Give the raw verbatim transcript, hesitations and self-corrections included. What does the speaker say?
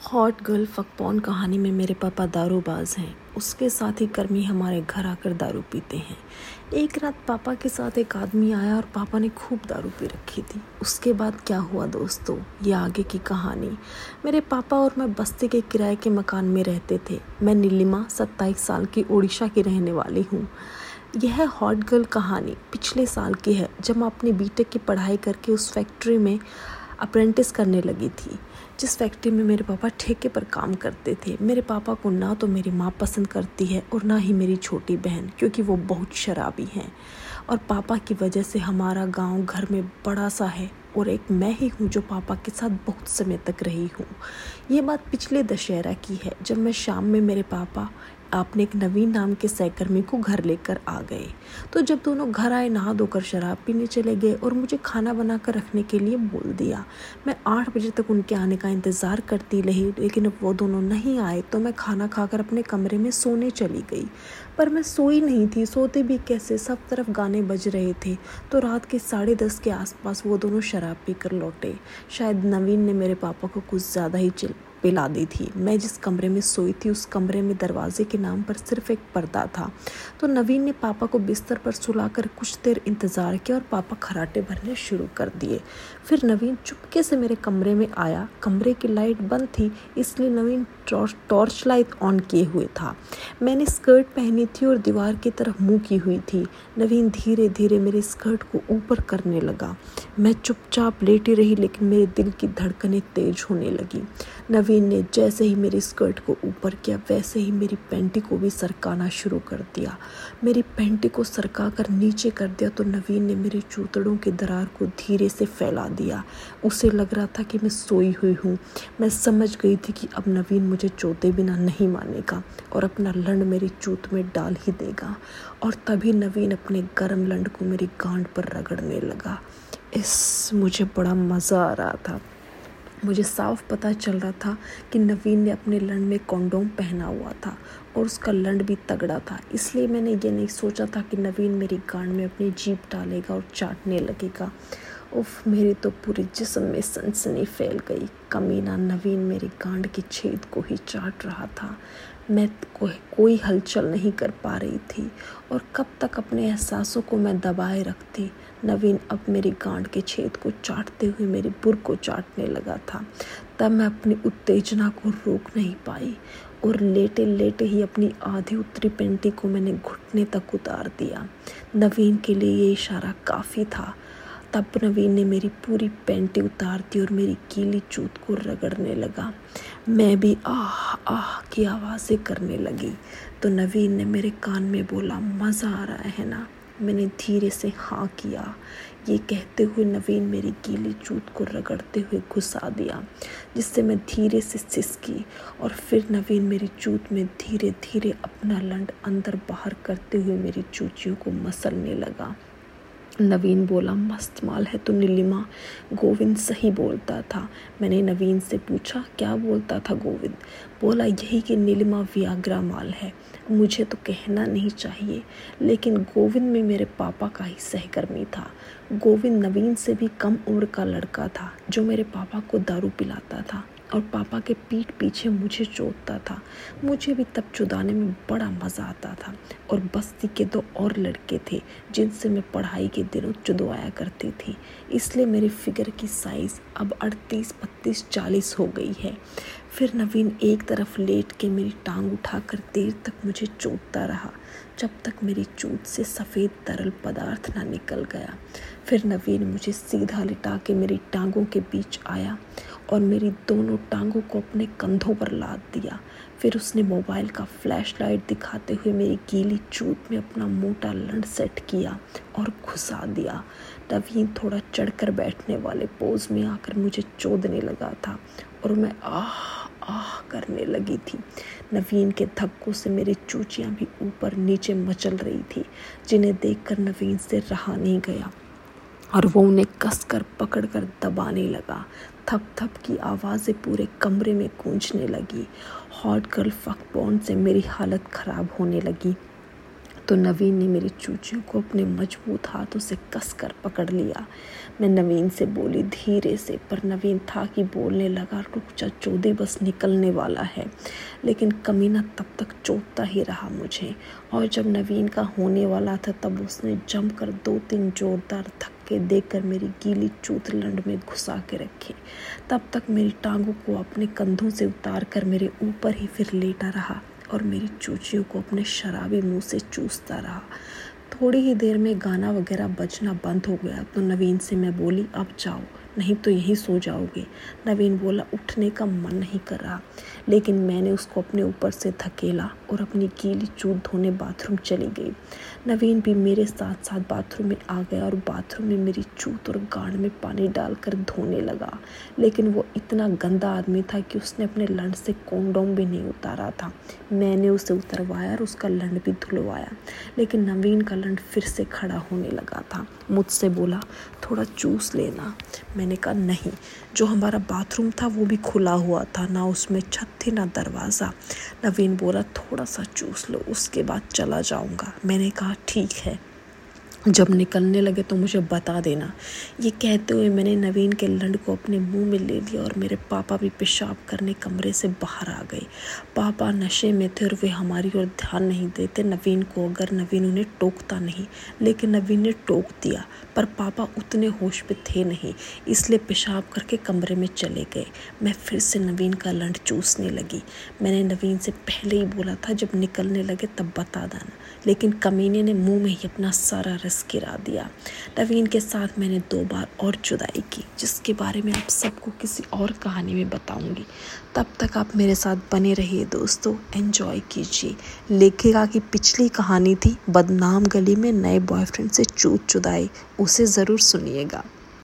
Hot girl फकपॉन कहानी में मेरे पापा दारूबाज हैं। उसके साथ ही कर्मी हमारे घर आकर दारू पीते हैं। एक रात पापा के साथ एक आदमी आया और पापा ने खूब दारू पी रखी थी। उसके बाद क्या हुआ दोस्तों, ये आगे की कहानी। मेरे पापा और मैं बस्ती के किराए के मकान में रहते थे। मैं नीलिमा सत्ताईस साल की उड़ीसा की रहने वाली हूँ। यह हॉट गर्ल कहानी पिछले साल की है, जब मैं अपनी बीटेक की पढ़ाई करके उस फैक्ट्री में अप्रेंटिस करने लगी थी जिस फैक्ट्री में मेरे पापा ठेके पर काम करते थे। मेरे पापा को ना तो मेरी माँ पसंद करती है और ना ही मेरी छोटी बहन, क्योंकि वो बहुत शराबी हैं। और पापा की वजह से हमारा गांव घर में बड़ा सा है और एक मैं ही हूँ जो पापा के साथ बहुत समय तक रही हूँ। ये बात पिछले दशहरा की है, जब मैं शाम में मेरे पापा आपने एक नवीन नाम के सहकर्मी को घर लेकर आ गए। तो जब दोनों घर आए, नहा धोकर शराब पीने चले गए और मुझे खाना बनाकर रखने के लिए बोल दिया। मैं आठ बजे तक उनके आने का इंतज़ार करती रही, लेकिन अब वो दोनों नहीं आए तो मैं खाना खाकर अपने कमरे में सोने चली गई। पर मैं सोई नहीं थी, सोते भी कैसे, सब तरफ गाने बज रहे थे। तो रात के साढ़े दस के आसपास वो दोनों शराब पीकर लौटे। शायद नवीन ने मेरे पापा को कुछ ज़्यादा ही चिल पिला दी थी। मैं जिस कमरे में सोई थी उस कमरे में दरवाजे के नाम पर सिर्फ एक पर्दा था। तो नवीन ने पापा को बिस्तर पर सुलाकर कुछ देर इंतज़ार किया और पापा खराटे भरने शुरू कर दिए। फिर नवीन चुपके से मेरे कमरे में आया। कमरे की लाइट बंद थी, इसलिए नवीन टॉर्च लाइट ऑन किए हुए था। मैंने स्कर्ट पहनी थी और दीवार की तरफ मुँह की हुई थी। नवीन धीरे धीरे मेरे स्कर्ट को ऊपर करने लगा। मैं चुपचाप लेटी रही, लेकिन मेरे दिल की धड़कनें तेज होने लगी। नवीन ने जैसे ही मेरी स्कर्ट को ऊपर किया, वैसे ही मेरी पैंटी को भी सरकाना शुरू कर दिया। मेरी पैंटी को सरका कर नीचे कर दिया तो नवीन ने मेरे जूतड़ों की दरार को धीरे से फैला दिया। उसे लग रहा था कि मैं सोई हुई हूँ। मैं समझ गई थी कि अब नवीन मुझे चोते बिना नहीं मानेगा और अपना लंड मेरी जूत में डाल ही देगा। और तभी नवीन अपने गर्म लंड को मेरी गांड पर रगड़ने लगा। इस मुझे बड़ा मज़ा आ रहा था। मुझे साफ पता चल रहा था कि नवीन ने अपने लंड में कॉन्डोम पहना हुआ था और उसका लंड भी तगड़ा था। इसलिए मैंने ये नहीं सोचा था कि नवीन मेरी गांड में अपनी जीभ डालेगा और चाटने लगेगा। उफ, मेरी तो पूरे जिस्म में सनसनी फैल गई। कमीना नवीन मेरी गांड के छेद को ही चाट रहा था। मैं को, कोई हलचल नहीं कर पा रही थी और कब तक अपने एहसासों को मैं दबाए रखती। नवीन अब मेरी गांड के छेद को चाटते हुए मेरी बुर को चाटने लगा था। तब मैं अपनी उत्तेजना को रोक नहीं पाई और लेटे लेटे ही अपनी आधी उतरी पैंटी को मैंने घुटने तक उतार दिया। नवीन के लिए ये इशारा काफ़ी था। तब नवीन ने मेरी पूरी पैंटी उतार दी और मेरी गीली जूत को रगड़ने लगा। मैं भी आह आह की आवाज़ें करने लगी। तो नवीन ने मेरे कान में बोला, मज़ा आ रहा है ना? मैंने धीरे से हाँ किया। ये कहते हुए नवीन मेरी गीली जूत को रगड़ते हुए घुसा दिया, जिससे मैं धीरे से सिसकी। और फिर नवीन मेरी जूत में धीरे धीरे अपना लंड अंदर बाहर करते हुए मेरी चूचियों को मसलने लगा। नवीन बोला, मस्त माल है तो नीलिमा। गोविंद सही बोलता था। मैंने नवीन से पूछा, क्या बोलता था गोविंद? बोला, यही कि नीलिमा वियाग्रा माल है। मुझे तो कहना नहीं चाहिए, लेकिन गोविंद में मेरे पापा का ही सहकर्मी था। गोविंद नवीन से भी कम उम्र का लड़का था जो मेरे पापा को दारू पिलाता था और पापा के पीठ पीछे मुझे चोटता था। मुझे भी तब चुदाने में बड़ा मज़ा आता था। और बस्ती के दो और लड़के थे जिनसे मैं पढ़ाई के दिनों चुदवाया करती थी, इसलिए मेरी फिगर की साइज़ अब अड़तीस बत्तीस चालीस हो गई है। फिर नवीन एक तरफ लेट के मेरी टांग उठाकर देर तक मुझे चोटता रहा, जब तक मेरी चूत से सफ़ेद तरल पदार्थ ना निकल गया। फिर नवीन मुझे सीधा लिटा के मेरी टांगों के बीच आया और मेरी दोनों टांगों को अपने कंधों पर लाद दिया। फिर उसने मोबाइल का फ्लैशलाइट दिखाते हुए मेरी गीली चूत में अपना मोटा लंड सेट किया और घुसा दिया। नवीन थोड़ा चढ़कर बैठने वाले पोज में आकर मुझे चोदने लगा था और मैं आह आह करने लगी थी। नवीन के धक्कों से मेरी चूचियाँ भी ऊपर नीचे मचल रही थी, जिन्हें देखकर नवीन से रहा नहीं गया और वो उन्हें कसकर पकड़कर दबाने लगा। थप थप की आवाज़ें पूरे कमरे में गूंजने लगी। हॉट गर्ल फकपॉन से मेरी हालत ख़राब होने लगी तो नवीन ने मेरी चूचियों को अपने मजबूत हाथों से कसकर पकड़ लिया। मैं नवीन से बोली धीरे से, पर नवीन था कि बोलने लगा, रुक जा चौधरी, बस निकलने वाला है। लेकिन कमीना तब तक चोटता ही रहा मुझे, और जब नवीन का होने वाला था तब उसने जमकर दो तीन जोरदार धक्के देकर मेरी गीली चूत लंड में घुसा के रखे। तब तक मेरी टांगों को अपने कंधों से उतार कर मेरे ऊपर ही फिर लेटा रहा और मेरी चूचियों को अपने शराबी मुंह से चूसता रहा। थोड़ी ही देर में गाना वगैरह बजना बंद हो गया तो नवीन से मैं बोली, अब जाओ, नहीं तो यहीं सो जाओगे। नवीन बोला, उठने का मन नहीं कर रहा, लेकिन मैंने उसको अपने ऊपर से धकेला और अपनी गीली चूत धोने बाथरूम चली गई। नवीन भी मेरे साथ साथ बाथरूम में आ गया और बाथरूम में मेरी चूत और गांड में पानी डालकर धोने लगा। लेकिन वो इतना गंदा आदमी था कि उसने अपने लंड से कॉन्डोम भी नहीं उतारा था। मैंने उसे उतरवाया और उसका लंड भी धुलवाया, लेकिन नवीन का लंड फिर से खड़ा होने लगा था। मुझसे बोला, थोड़ा चूस लेना। मैंने कहा नहीं। जो हमारा बाथरूम था वो भी खुला हुआ था, ना उसमें छत थी ना दरवाज़ा। नवीन बोला, थोड़ा सा चूस लो, उसके बाद चला जाऊंगा। मैंने कहा ठीक है, जब निकलने लगे तो मुझे बता देना। ये कहते हुए मैंने नवीन के लंड को अपने मुंह में ले लिया और मेरे पापा भी पेशाब करने कमरे से बाहर आ गए। पापा नशे में थे और वे हमारी ओर ध्यान नहीं देते नवीन को, अगर नवीन उन्हें टोकता नहीं। लेकिन नवीन ने टोक दिया, पर पापा उतने होश पे थे नहीं, इसलिए पेशाब करके कमरे में चले गए। मैं फिर से नवीन का लंड चूसने लगी। मैंने नवीन से पहले ही बोला था जब निकलने लगे तब बता देना, लेकिन कमीने ने मुंह में ही अपना सारा रस गिरा दिया। नवीन के साथ मैंने दो बार और जुदाई की, जिसके बारे में आप सबको किसी और कहानी में बताऊंगी। तब तक आप मेरे साथ बने रहिए दोस्तों, एंजॉय कीजिए। लेखिका की पिछली कहानी थी बदनाम गली में नए बॉयफ्रेंड से चूत चुदाई, उसे ज़रूर सुनिएगा।